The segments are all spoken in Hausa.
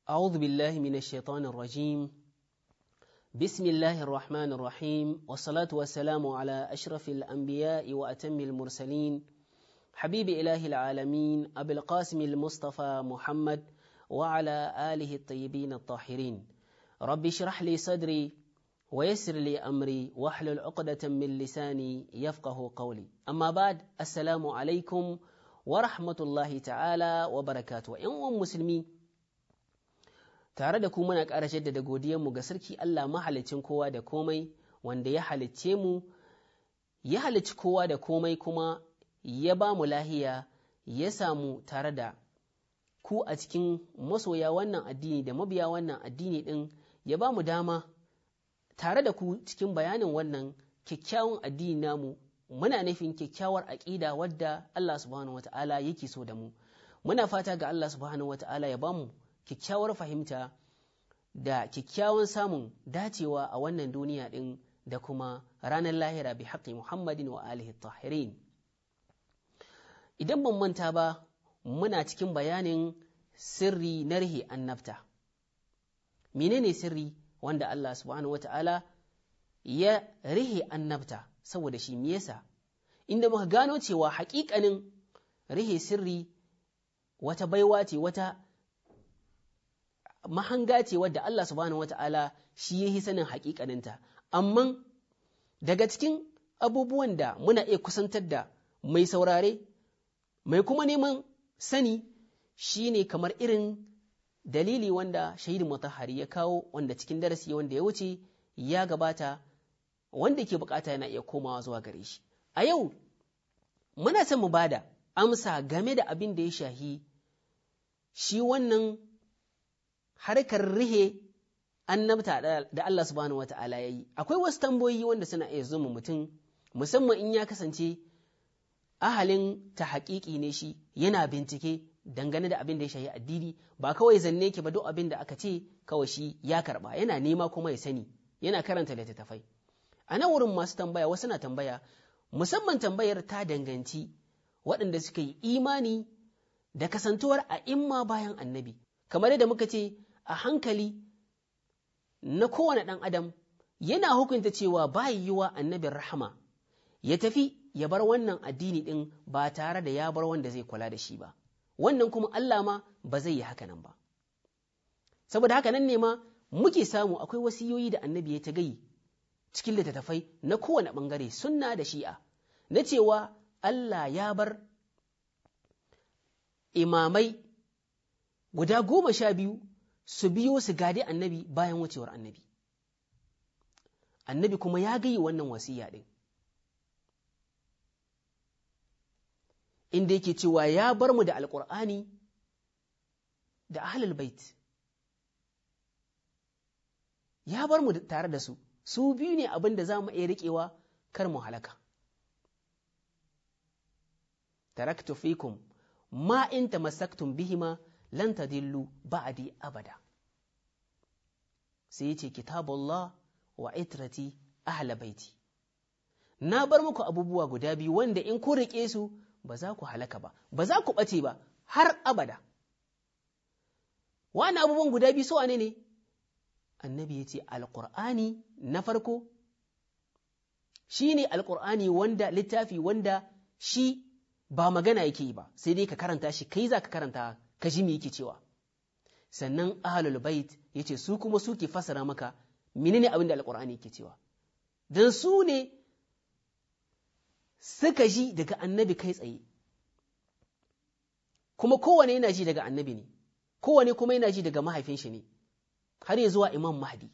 أعوذ بالله من الشيطان الرجيم بسم الله الرحمن الرحيم والصلاة والسلام على أشرف الأنبياء وأتم المرسلين حبيب إله العالمين أبي القاسم المصطفى محمد وعلى آله الطيبين الطاهرين رب اشرح لي صدري ويسر لي أمري واحلل عقدة من لساني يفقه قولي أما بعد السلام عليكم ورحمة الله تعالى وبركاته أيها المسلمين tare da ku muna ƙara jaddada godiyanmu ga sarki Allah mahalicin kowa da komai wanda ya halicce mu ya halicci kowa da komai kuma ya ba mu lahiya ya samu tare da ku a cikin masoya wannan addini da mabiya wannan addini ɗin ya ba mu dama tare da ku cikin bayanin wannan kyakkyawan addini namu muna nufin kyakkyawar aƙida wadda Allah subhanahu wata'ala yake so da mu muna fata ga Allah subhanahu wata'ala ya ba mu kyakkyawar fahimta da kyakkyawan samun dacewa a wannan duniya ɗin da kuma ranar lahira bi haƙƙi Muhammadin wa alihi tahirin. Idan ban manta ba, muna cikin bayanin sirri na rihe annabta. Menene sirri wanda Allah subhanahu wa ta'ala ya rihe annabta saboda shi me yasa? Inda muka gano cewa haƙiƙanin rihe sirri wata baiwa ce wata mahanga ce wadda Allah subhanahu wata'ala shi ya yi sanin haƙiƙaninta, amma daga cikin abubuwan da muna iya kusantar da mai saurare, mai kuma neman sani shi ne kamar irin dalili wanda shahidin mutahari ya kawo wanda cikin darasi wanda ya wuce ya gabata wanda ke bukata yana iya komawa zuwa gare shi. A yau, muna son mu bada amsa game da abin da ya shahi shi wannan harkar rihe annabta da Allah subhanahu wata'ala ya yi, akwai wasu tambayoyi wanda suna iya zuma mutum, musamman in ya kasance ahalin ta haƙiƙi ne shi yana bincike dangane da abin da ya shahi addini, ba kawai zanne ke ba duk abin da aka ce kawai shi ya karɓa, yana nema kuma ya sani, yana karanta littattafai. A nan wurin masu tambaya, wasu na tambaya, musamman tambayar ta danganci waɗanda suka yi imani da kasantuwar a'imma bayan annabi, kamar yadda muka ce a hankali na kowane ɗan adam yana hukunta cewa ba yiwuwa annabin rahama ya tafi ya bar wannan addini ɗin ba tare da ya bar wanda zai kula da shi ba, wannan kuma Allah ma ba zai yi haka nan ba. Saboda haka nan ne ma muke samu akwai wasiyoyi da annabi ya ta gayi cikin littattafai na kowane ɓangare sunna da shi'a na cewa Allah ya bar imamai guda 12 su biyo su gadi annabi bayan wucewar annabi. Annabi kuma ya gayi wannan wasiya ɗin, inda yake cewa ya bar mu da alƙur'ani da ahlul bait, ya bar mu tare da su, su biyu ne abin da za mu iya riƙewa kar mu halaka. Taraktu fikum ma in tamassaktum bihima lan tadillu ba'di abada. Sai yace kitabullah wa itrati ahla baiti, na bar muku abubuwa guda biyu wanda in ku rike su ba za ku halaka ba, ba za ku bace ba har abada. Wani abubuwan guda biyu su wane ne? Annabi yace alqur'ani na farko shine alqur'ani wanda littafi wanda shi ba magana yake yi ba, sai dai ka karanta shi, kai za ka karanta ka ji me yake cewa. Sannan ahlul bait yace su kuma suke fasara maka menene abin da alqur'ani yake cewa, dan su ne suka ji daga annabi kai tsaye, kuma kowane yana ji daga annabi ne, kowane kuma yana ji daga mahaifin shi ne, har ya zuwa imam mahdi.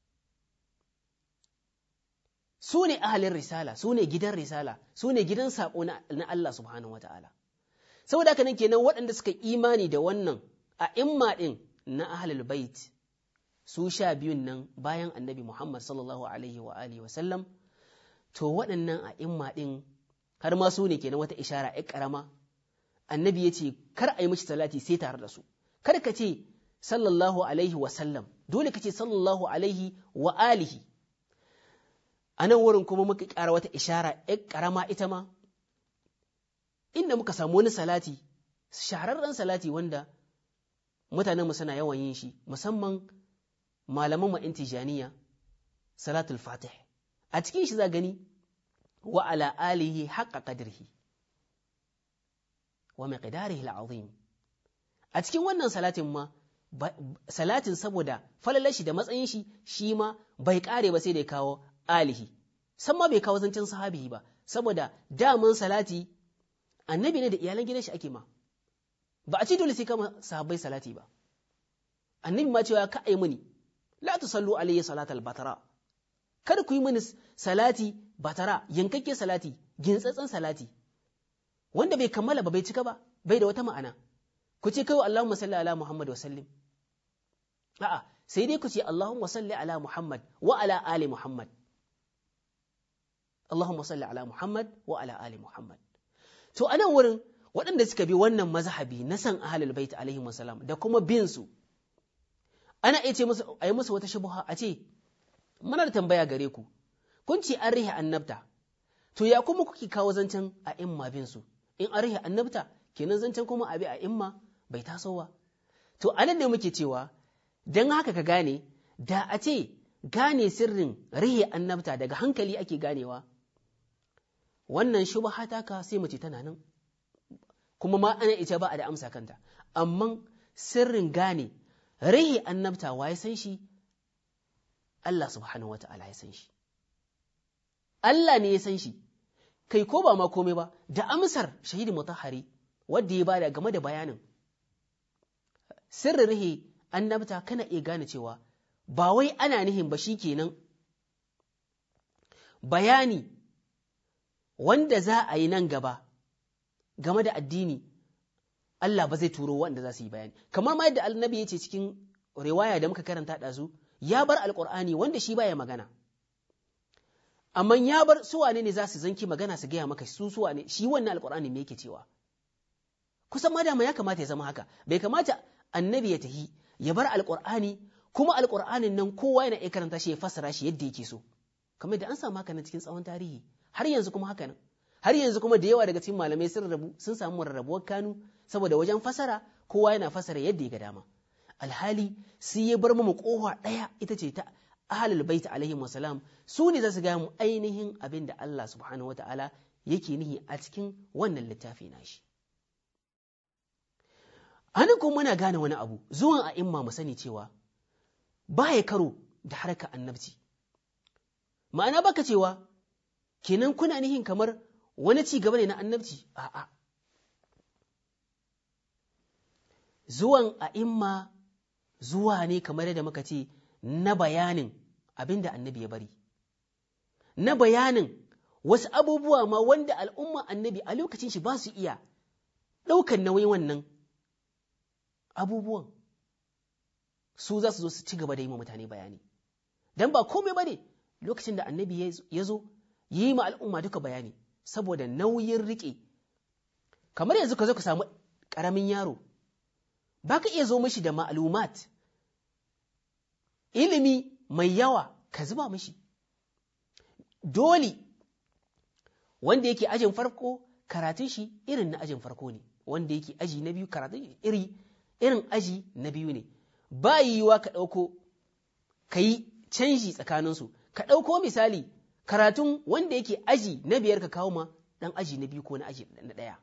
Su ne ahalin risala, su ne gidan risala, su ne gidan saƙo na Allah subhanahu wa ta'ala. Saboda haka nan kenan waɗanda suka imani da wannan a imma ɗin na ahalul bait su 12 nan bayan annabi Muhammad sallallahu alaihi wa alihi wa sallam, to waɗannan a imma ɗin har ma su ne kenan wata ishara ƴar ƙarama. Annabi ya ce kar a yi mishi salati sai tare da su, kar ka ce sallallahu alaihi wa sallam, dole ka ce sallallahu alaihi wa alihi. A nan wurin kuma muka ƙara wata ishara ƴar ƙarama ita ma, inda muka samu wani salati, shahararren salati wanda mutanenmu suna yawan yin shi, musamman malaman mu intijaniya, salatul fatih. A cikin shi za gani wa ala alihi haqqa qadrihi wa miqdarihi al'azim. A cikin wannan salatin ma, salatin saboda falalar shi da matsayin shi, shi ma bai kare ba sai da ya kawo alihi, san ma bai kawo zancen sahabihi ba, saboda daman salati annabi ne da iyalan gidan shi ake ma, ba a ci dole sai kama sahabbai salati ba. Annabi ma cewa ka ai mini la tusallu alayhi salatal batara, kada ku yi mini salati batara, yankakke salati, gintsatsen salati wanda bai kammala ba, bai cika ba, bai da wata ma'ana. Ku ce kawai Allahumma salli ala Muhammad wa sallim, a'a, sai dai ku ce Allahumma salli ala Muhammad wa ala ali Muhammad, Allahumma salli ala Muhammad wa ala ali Muhammad. To anan wurin waɗanda suka bi wannan mazhabi na san ahlul bait alaihi wasallam da kuma bin su, ana iya ce musu, a yi musu wata shubha, a ce muna da tambaya gare ku, kun ce an rihe annabta, to ya kuma kuke kawo zancen a imma bin su? In an rihe annabta kenan zancen kuma abi a imma bai taso ba. To anan ne muke cewa dan haka ka gane, da a ce gane sirrin rihe annabta daga hankali ake ganewa, wannan shubha taka sai mu ce tana nan, kuma ma ana ita ba a da amsa kanta. Amma sirrin gane rihe annabta wa ya san shi? Allah subhanahu wa ta'ala ya san shi. Allah ne ya san shi, kai ko ba ma komai ba, da amsar shahidi mutahhari wadda ya bada game da bayanin sirrin rihe annabta, kana iya gane cewa ba wai ana nihin ba shi kenan bayani wanda za a yi nan gaba game da addini, Allah ba zai turo wanda za su yi bayani. Kamar ma yadda annabi ya ce cikin riwaya da muka karanta ɗazu, ya bar alƙur'ani wanda shi baya magana, amma ya bar su wane ne za su zanki magana su gaya maka su wane shi wannan alƙur'ani me yake cewa. Kusan ma dama ya kamata ya zama haka, bai kamata annabi ya tahi ya bar alƙur'ani kuma alƙur'anin nan kowa yana iya karanta shi ya fassara shi yadda yake so, kamar da an samu haka nan cikin tsawon tarihi, har yanzu kuma haka nan, har yanzu kuma da yawa daga cikin malamai sun samu rarrabuwar kanu, saboda wajen fasara kowa yana fasara yadda ya ga dama. Alhali sai ya bar mu kowa ɗaya, ita ce ta ahlul bait alaihi wasalam, su ne za su gaya mu ainihin abin da Allah subhanahu wataala yake nihi a cikin wannan littafi nashi. Anan kuma muna gane wani abu, zuwan a'imma mu sani cewa ba ya karo da harkar annabci. Ma'ana baka cewa kenan kuna nihin kamar wani ci gaba ne na annabci? A'a. Zuwan a'imma zuwa ne kamar yadda muka ce na bayanin abin da annabi ya bari, na bayanin wasu abubuwa ma wanda al'umma annabi a lokacin shi ba su iya ɗaukan nauyin wannan abubuwan, su za su zo su ci gaba da yi ma mutane bayani. Don ba komai ba ne lokacin da annabi ya zo yi ma al'umma duka bayani, saboda nauyin riƙe. Kamar yanzu ka zo ka samu ƙaramin yaro, ba ka iya zo mashi da ma'lumat, ilimi mai yawa ka zuba mashi. Dole wanda yake ajin farko karatun shi irin na ajin farko ne, wanda yake aji na biyu karatun irin aji na biyu ne. Ba yiwuwa ka ɗauko ka yi canji tsakaninsu, ka ɗauko misali karatun wanda yake aji na biyar ka kawo ma ɗan aji na biyu ko na aji na ɗaya.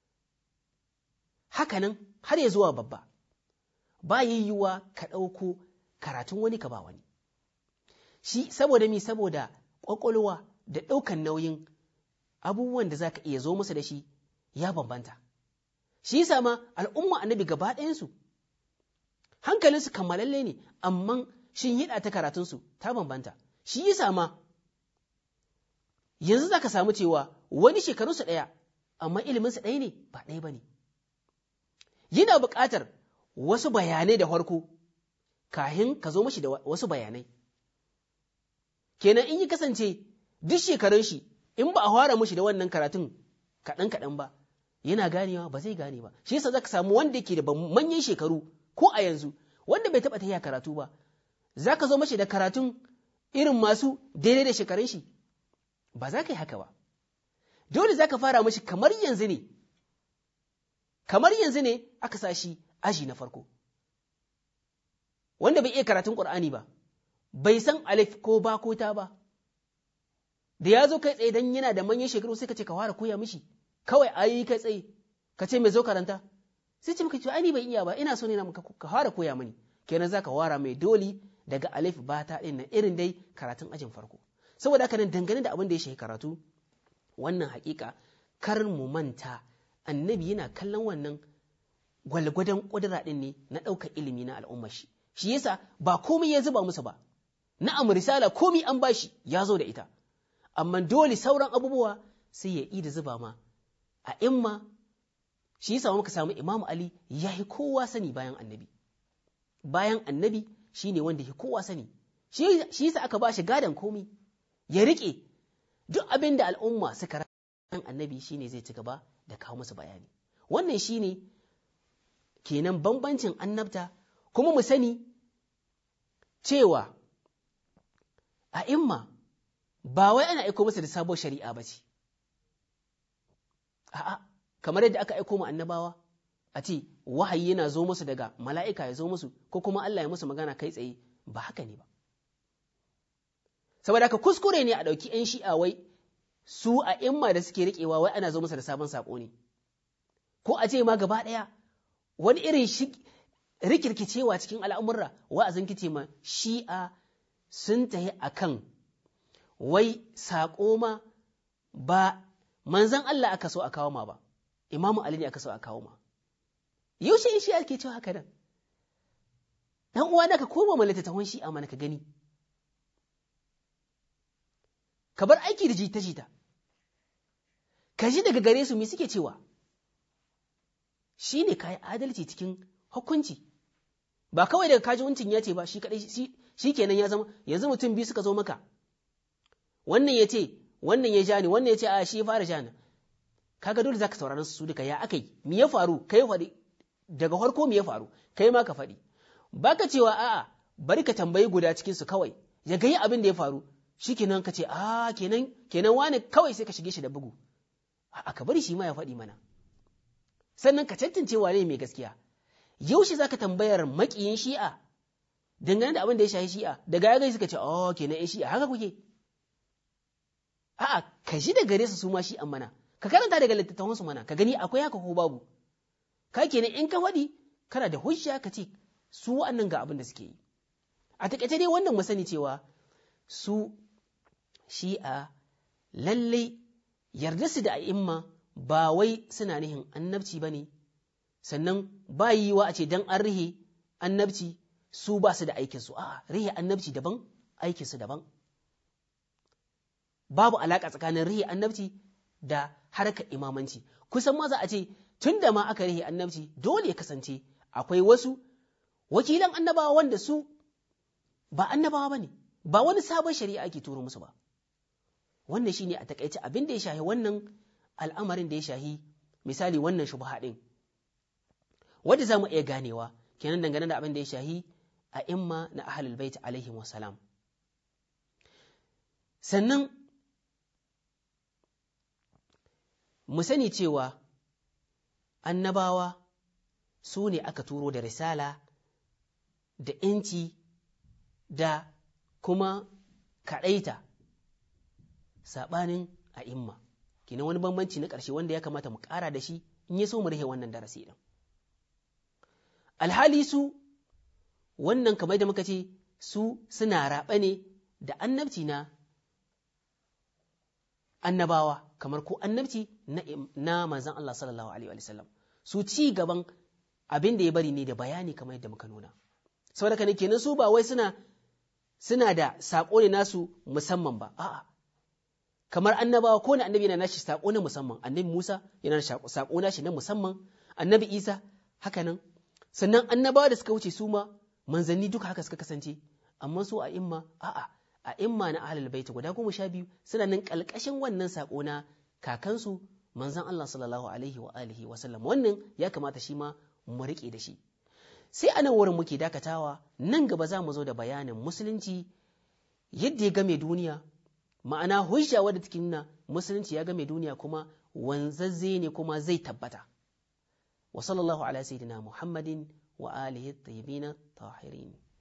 Hakanan har ya zuwa babba, ba yiwuwa ka ɗauko karatun wani ka ba wani. Shi saboda mi, saboda ƙwaƙwalwa da ɗaukan nauyin abubuwan da za ka iya zo musu da shi ya bambanta. Shi yasa ma al'umma annabi gaba ɗayansu hankalinsu kammalalle ne, amma shin hiɗa ta karatunsu ta bambanta. Shi yasa ma yanzu za ka samu cewa wani shekarunsu ɗaya, amma iliminsu ɗaya ne, ba ɗaya ba ne. Yana buƙatar wasu bayanai da farko kahin ka zo mashi da wasu bayanai. Kenan in yi kasance duk shekarun shi in ba a fara mashi da wannan karatun kaɗan-kaɗan ba, yana ganewa ba zai gane ba. Shi yasa za ka samu wanda ke da manyan shekaru ko a yanzu, wanda bai taɓa tafiya karatu ba, za ka zo mashi da karatun irin masu daidai da shekarun shi, ba za ka yi haka ba. Dole za ka fara mashi kamar yanzu ne aka sa shi aji na farko. wanda bai iya karatun Qur'ani ba, bai san alif ko ba ko ta ba, da ya zo kai tsaye dan yana da manyan shekaru sai ka ce ka fara koya mishi, kawai ayi kai tsaye, ka ce mai zo karanta, sai ce maka ce ai ban iya ba, ina so ne na ka fara koya mini, kenan za ka wara mai doli daga alif ba ta ɗin nan irin dai karatun ajin farko. Saboda haka nan dangane da abin da ya shahi karatu, wannan haƙiƙa kar mu manta annabi yana kallon wannan gwalgwadon ƙudura ɗin ne na ɗaukar ilimi na al'ummar shi. Shi yasa ba komai ya zuba musu ba, na'am risala komai an bashi ya zo da ita, amma dole sauran abubuwa sai ya yi da zuba ma a imma. Shi yasa muka samu Imam Ali ya yi kowa sani bayan annabi. Bayan annabi shi ne wanda ya kowa sani, shi yasa aka ba shi gadon komai ya riƙe duk abin da al'umma suka ran annabi shi ne zai ci gaba da kawo musu bayani. Wannan shi ne kenan bambancin annabta, kuma mu sani cewa a imma ba wai ana aiko musu da sabon shari'a ba ce, a'a, kamar yadda aka aiko mu annabawa a ce wahayi yana zo musu daga mala'ika ya zo musu ko kuma Allah ya musu magana kai tsaye, ba haka ne ba. Saboda haka kuskure ne a ɗauki ‘yan shi'a wai su a imma da suke riƙewa wai ana zo musu da sabon saƙo ne, ko a ce ma gaba ɗaya wani irin rikirkicewa cikin al'amurra wa'azin kice ma shi'a sun tahi a kan wai saƙo ma ba manzan Allah aka so a kawo ma ba, Imamu Ali ne aka so a kawo ma. Yaushe in shi'a ke cewa haka nan? Dan uwa da ka koma ma littattafan shi'a mana ka gani. Ka bar aiki da jita-jita. Ka ji daga gare su me suke cewa? Shi ne ka yi adalci cikin hukunci. Ba kawai daga kaji wancin ya ce ba shi kaɗai shi kenan ya zama, yanzu mutum biyu suka zo maka. Wannan ya ce, wannan ya ja ni, wannan ya ce a shi ya fara ja ni. Kaga dole za ka sauraron su duka ya aka yi, me ya faru, kai faɗi, daga farko me ya faru, kai ma ka faɗi. Ba ka cewa a'a, bari ka tambayi guda cikinsu kawai, ya gayi abin da ya faru, shi kenan ka ce, kenan wane kawai sai ka shige shi da bugu. A'a, ka bari shi ma ya faɗi mana. Sannan ka tantance wane mai gaskiya. Yaushe za ka tambayar maƙiyin shi'a, dangane da abin da ya shahi shi'a, daga ya gai suka ce, kenan ‘yan shi'a, haka kuke. A'a, ka ji da gare su ma shi'an mana. Ka karanta daga littattafansu mana, ka gani akwai haka ko babu. Ka kenan in ka faɗi, kana da hujja ka ce su wa'annan ga abin da suke yi. A taƙaice dai wannan mu sani cewa su shi'a lallai yarda su da a'imma ba wai suna nihin annabci ba ne, sannan ba yi wa a ce don an rihe annabci su ba su da aikinsu, a'a rihe annabci daban, aikinsu daban. Babu alaƙa tsakanin rihe annabci da harkar imamanci. Kusan ma za a ce tun da ma aka rihe annabci dole ya kasance akwai wasu wakilan annabawa wanda su ba annabawa ba ne, ba wani sabon shari'a ake turo musu ba. Wannan shi ne a taƙaice abin da ya shahi wannan al'amarin da ya shahi misali wannan shubha ɗin, wadda za mu iya ganewa kenan dangane da abin da ya shahi a imma na ahlul bait alaihi wasalam. Sannan mu sani cewa annabawa su ne aka turo da risala da ‘yanci da kuma kaɗaita saɓanin a'imma. Kenan wani bambanci na ƙarshe wanda ya kamata mu ƙara da shi in ya so mu rihe wannan darasi ɗin. Alhali su wannan kamar da muka ce su suna raɓa ne da annabci na annabawa, kamar ko annabci na manzan Allah sallallahu Alaihi wasallam. Su ci gaban abin da ya bari ne da bayani kamar yadda muka nuna. Saboda kana kenan su ba wai suna da saƙo ne nasu musamman ba, a'a. Kamar annabawa ko na annabi yana nashi saƙo na musamman, annabi Musa yana da saƙo nashi na musamman, annabi Isa haka nan. Sannan annabawa da suka wuce su ma manzanni duka haka suka kasance, amma su a imma a'a. A imma na ahlul bait guda 12 suna nan ƙalƙashin wannan saƙo na kakansu manzon Allah sallallahu alaihi wa alihi wa sallam. Wannan ya kamata shi ma mu riƙe da shi. Sai a nan wurin muke dakatawa, nan gaba za mu zo da bayanin musulunci yadda ya game duniya, ma'ana hujja wadda take nuna musulunci ya game duniya kuma wanzazze ne kuma zai tabbata. Wa sallallahu ala sayyidina Muhammadin wa alihi at-tayyibin tahirin.